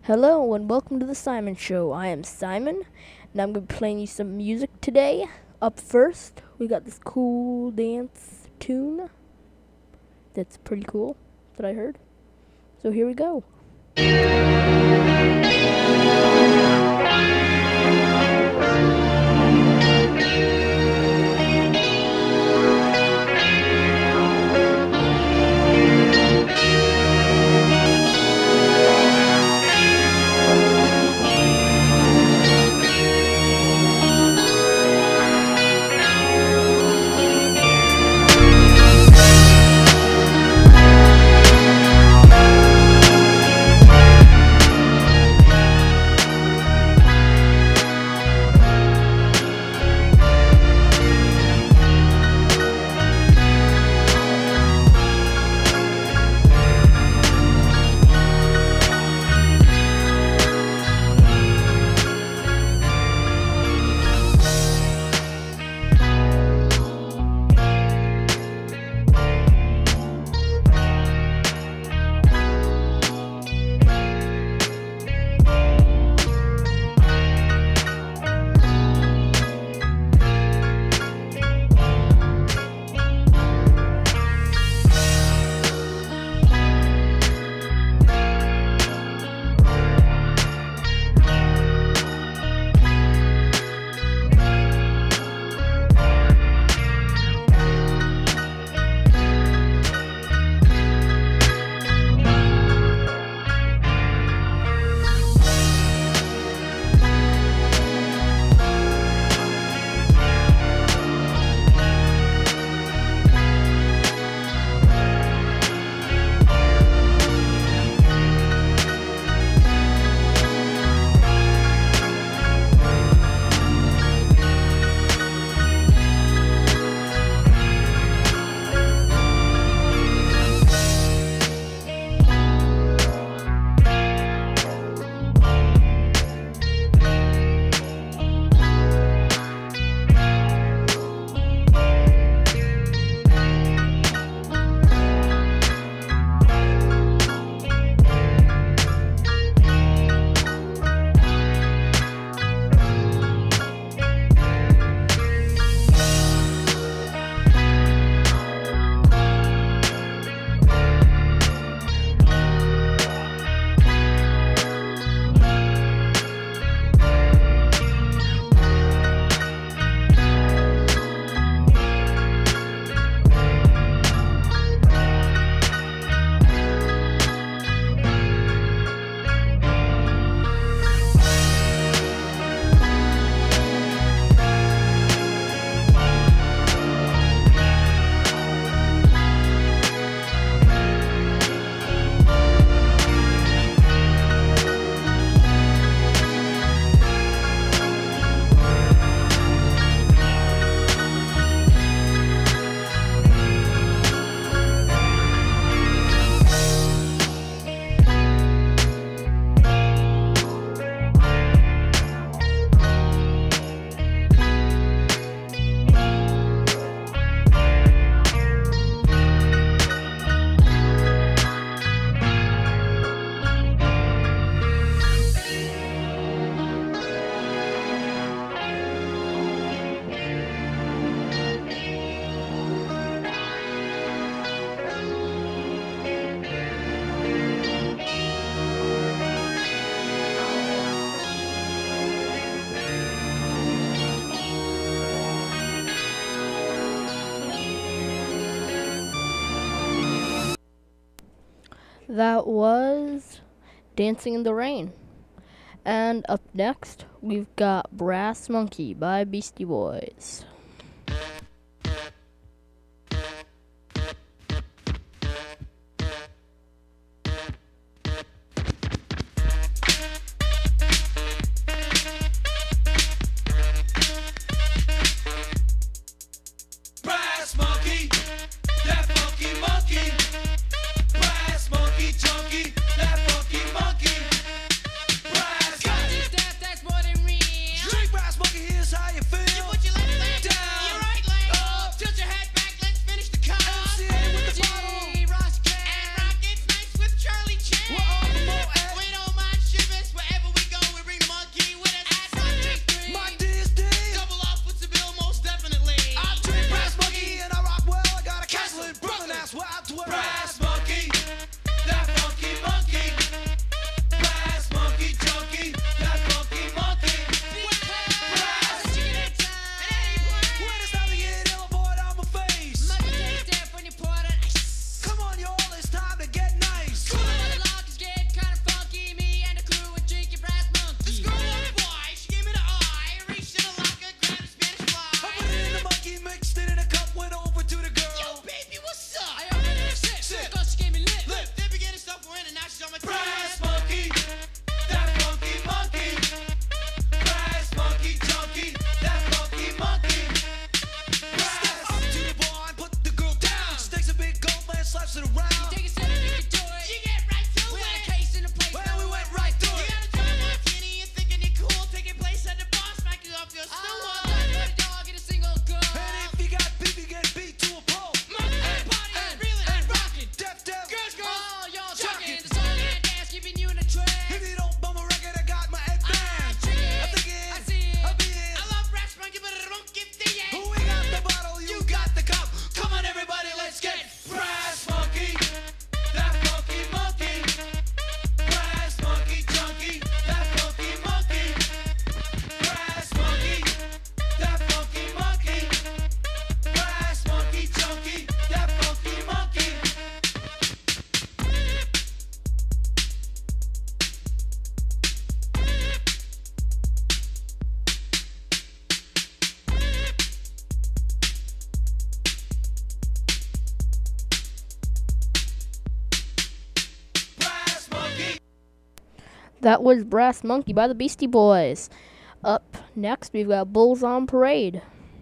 Hello and welcome to the Simon Show. I am Simon, and I'm going to be playing you some music today. Up first, we got this cool dance tune that's pretty cool that I heard. So here we go. That was Dancing in the Rain. And up next, we've got Brass Monkey by Beastie Boys. Brass monkey, that funky monkey. Brass monkey, chunky, that funky monkey. Brass monkey, That's more than real. drink brass monkey, here's how you feel. Put your left leg That was Brass Monkey by the Beastie Boys. Up next, we've got Bulls on Parade.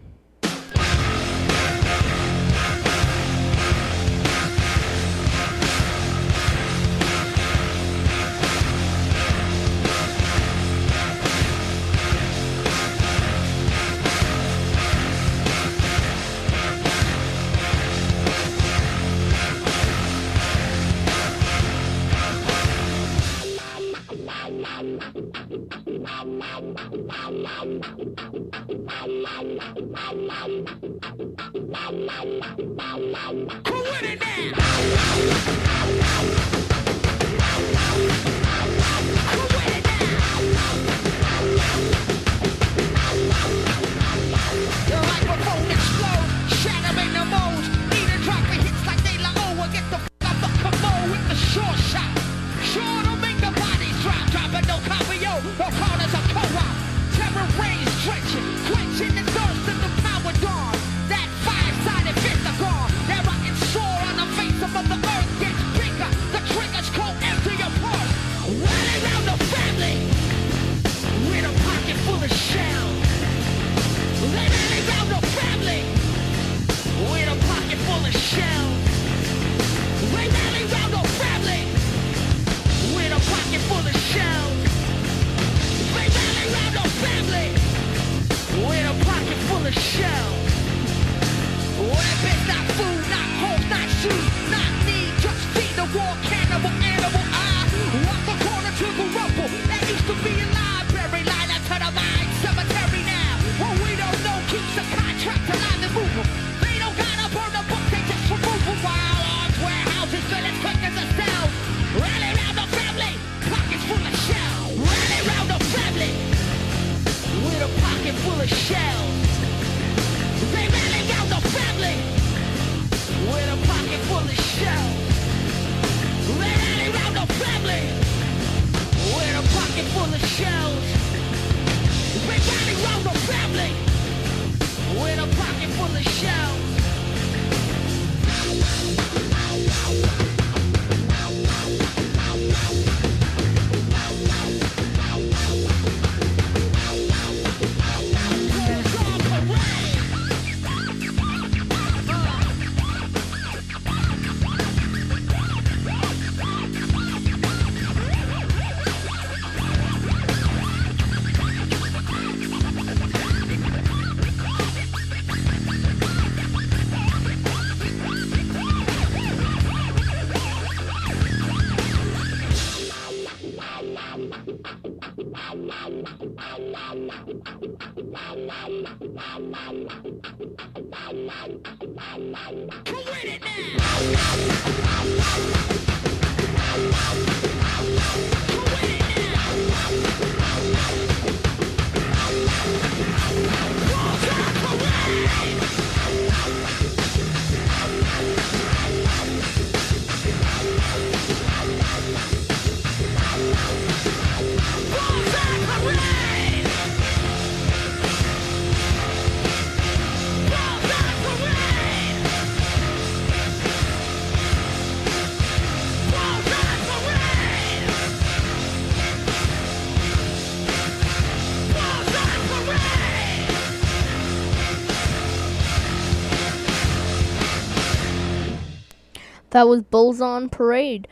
That was Bulls on Parade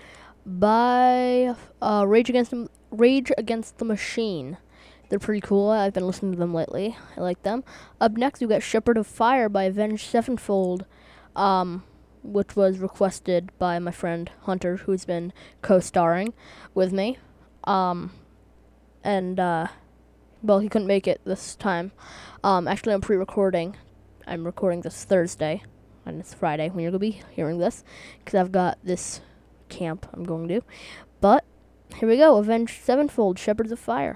by Rage Against the Machine. They're pretty cool. I've been listening to them lately. I like them. Up next, we got Shepherd of Fire by Avenged Sevenfold, which was requested by my friend Hunter, who's been co-starring with me. Well, he couldn't make it this time. Actually, I'm pre-recording. I'm recording this Thursday, and it's Friday when you're going to be hearing this, because I've got this camp I'm going to. But here we go. Avenged Sevenfold, Shepherds of Fire.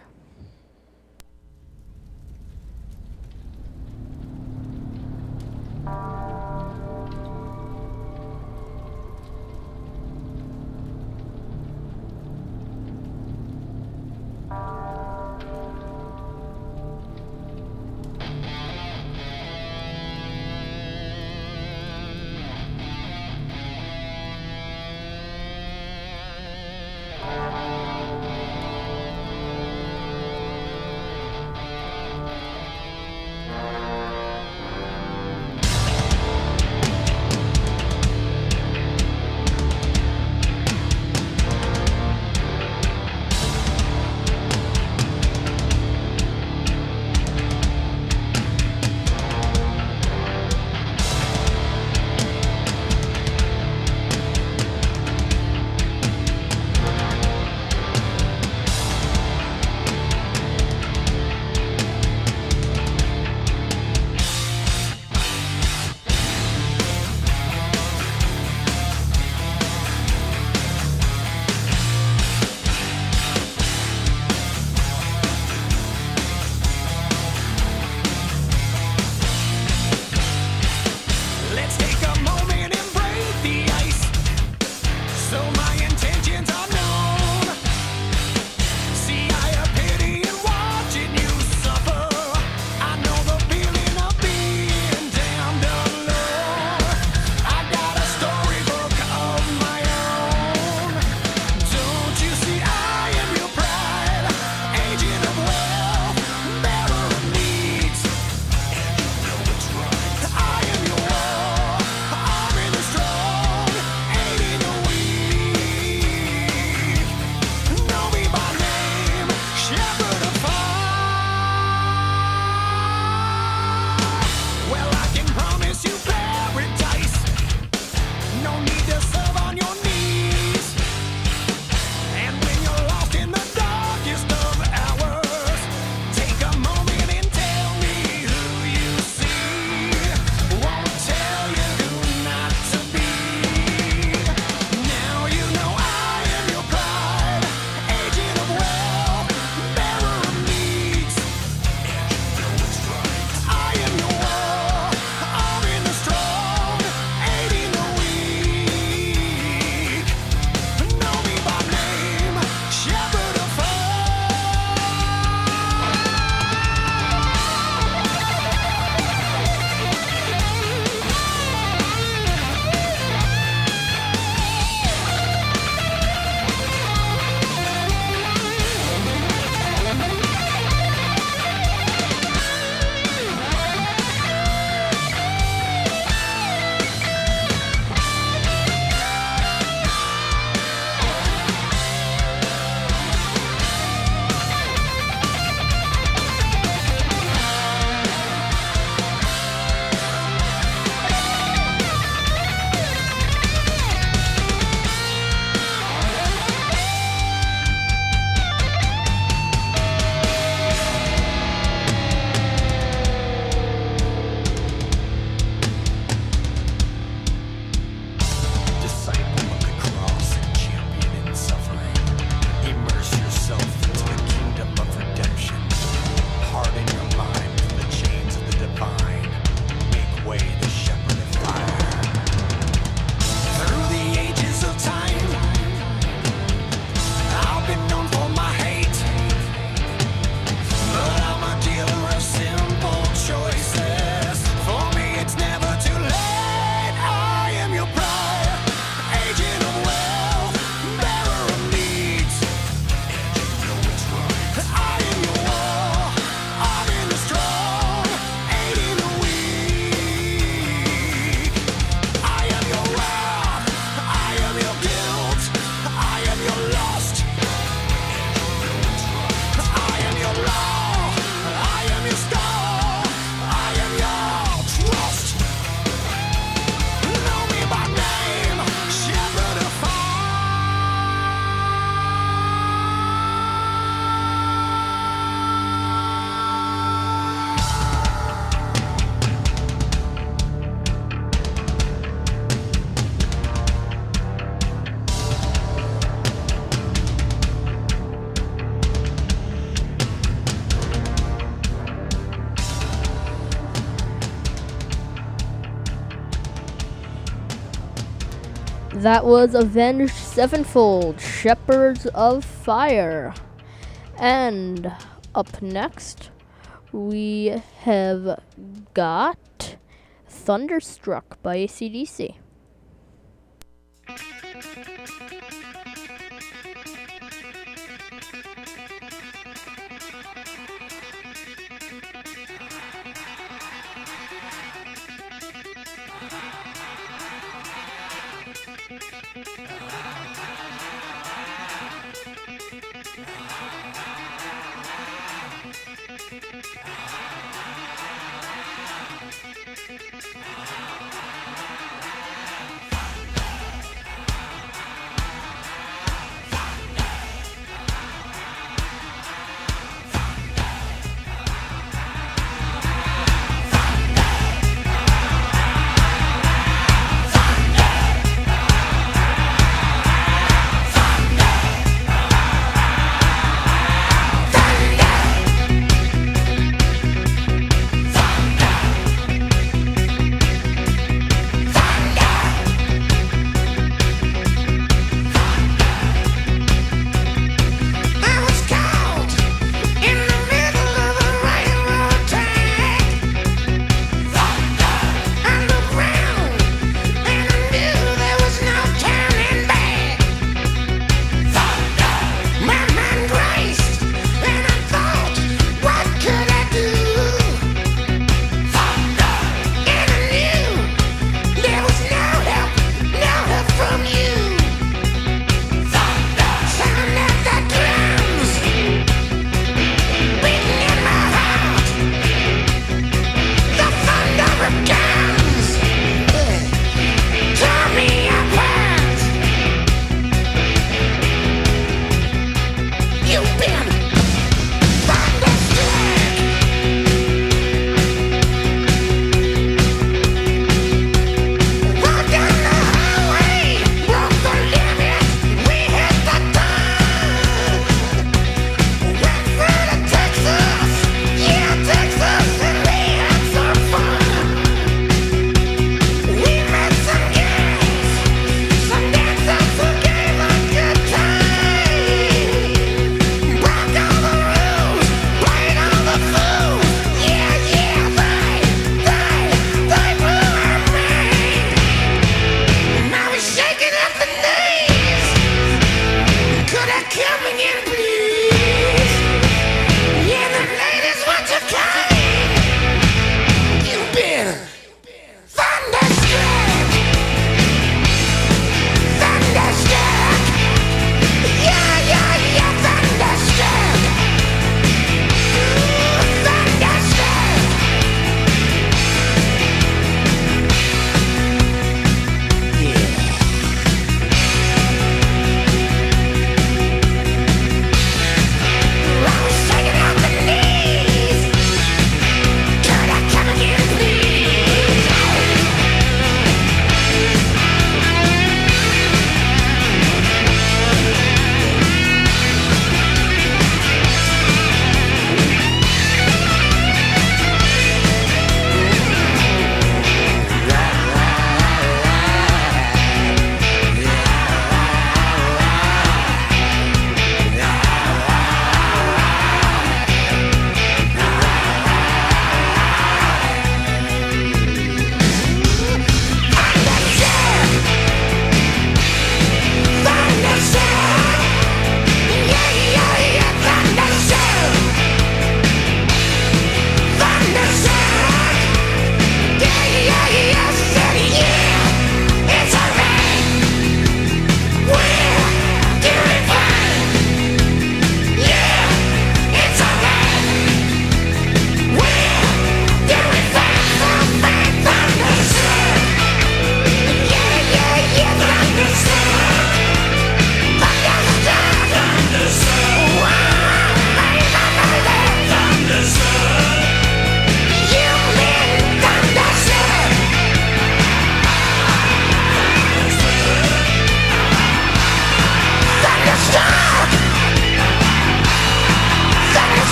That was Avenged Sevenfold, Shepherds of Fire. And up next, we have got Thunderstruck by AC/DC.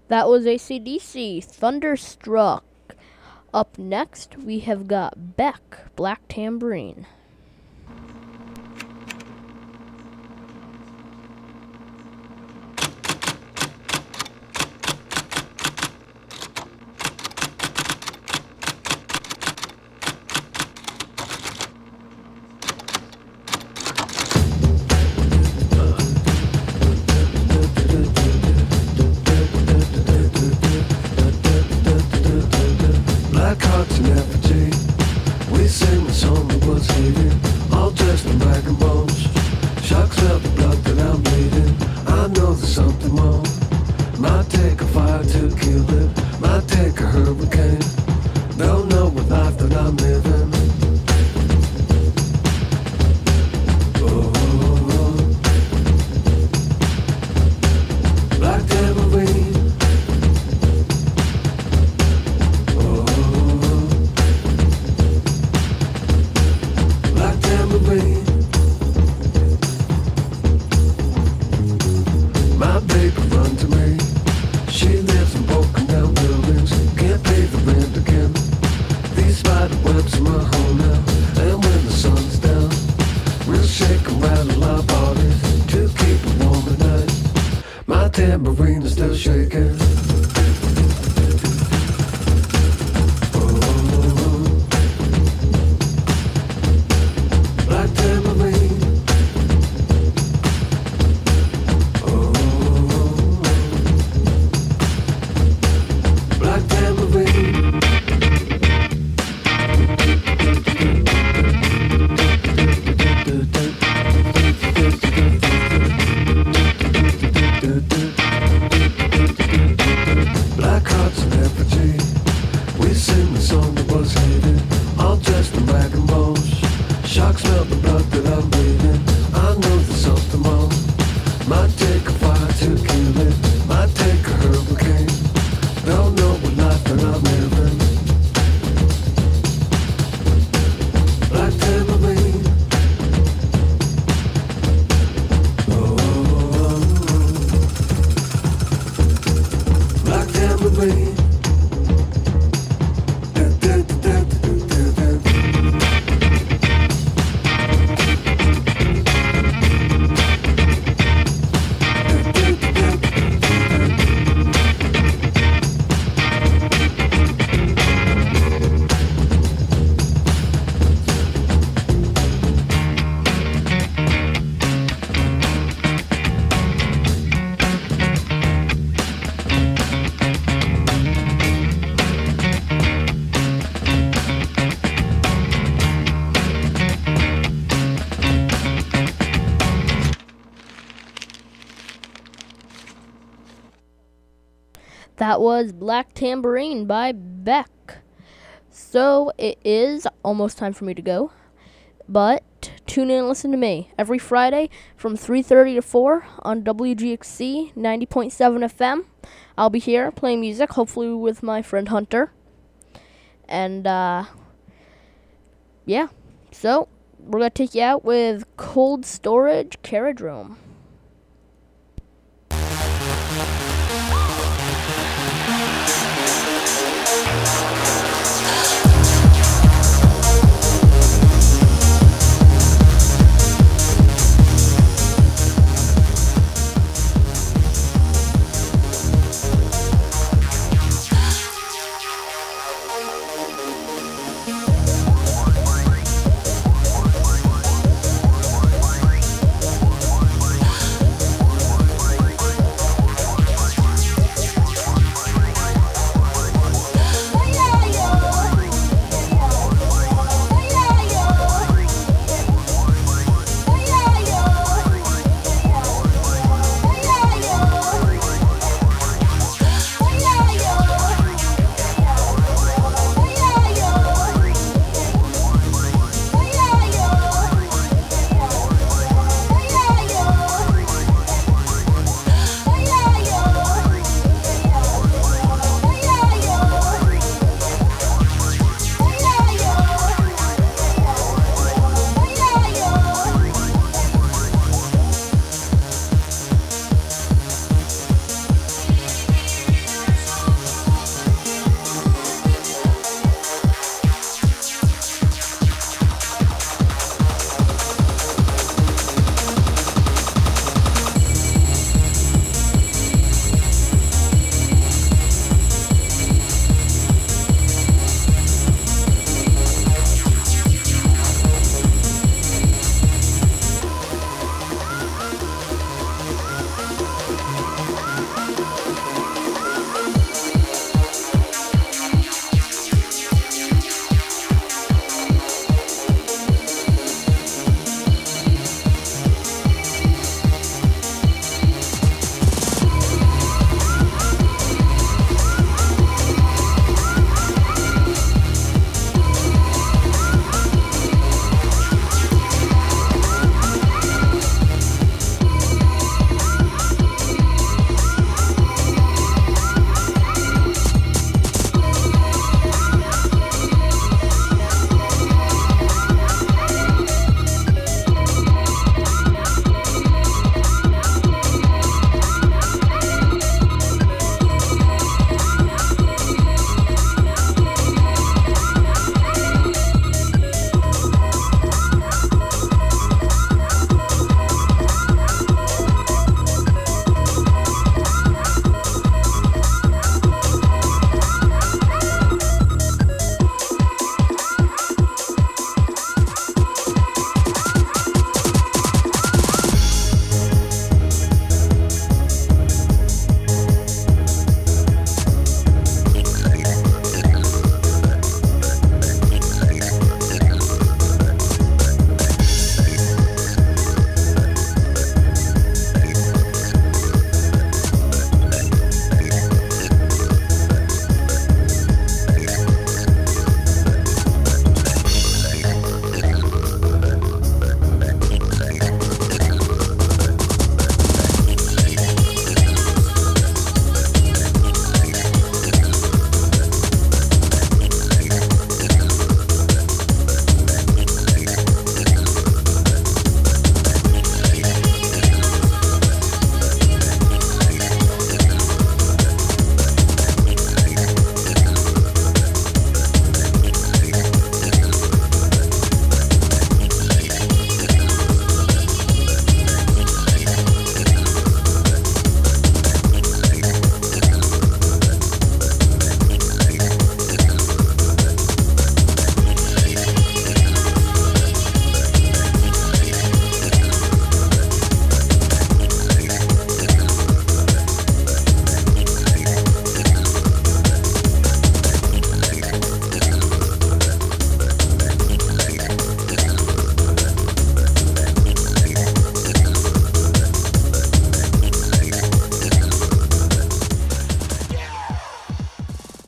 That was AC/DC, Thunderstruck. Up next, we have got Beck, Black Tambourine. Black hearts in effigy. We sing the song that was hated. All dressed in black and bones. Sharks smell the blood that I'm bleeding. I know there's something more. Might take a fire to kill it. Might take a hurricane. Don't know what life that I'm living. Oh, black tambourine. Black tambourine. My baby run to me. She lives in broken down buildings. Can't pay the rent again. These spider webs are my home now. And when the sun's down, we'll shake and rattle our bodies to keep it warm at night. My tambourine is still shaking. Black tambourine. Black tambourine. Black hearts in effigy. We sing the song that was hated. All dressed in black and bones. Sharks smell the blood that I'm bleeding. I know there's something more. Might take a fire to kill it. Might take a hurricane. Don't know what life that I'm living. Black tambourine. Oh, black tambourine. That was Black Tambourine by Beck. So it is almost time for me to go. But tune in and listen to me every Friday from 3:30 to 4 on WGXC 90.7 FM. I'll be here playing music, hopefully with my friend Hunter. And yeah, so we're going to take you out with Cold Storage Carriage Room.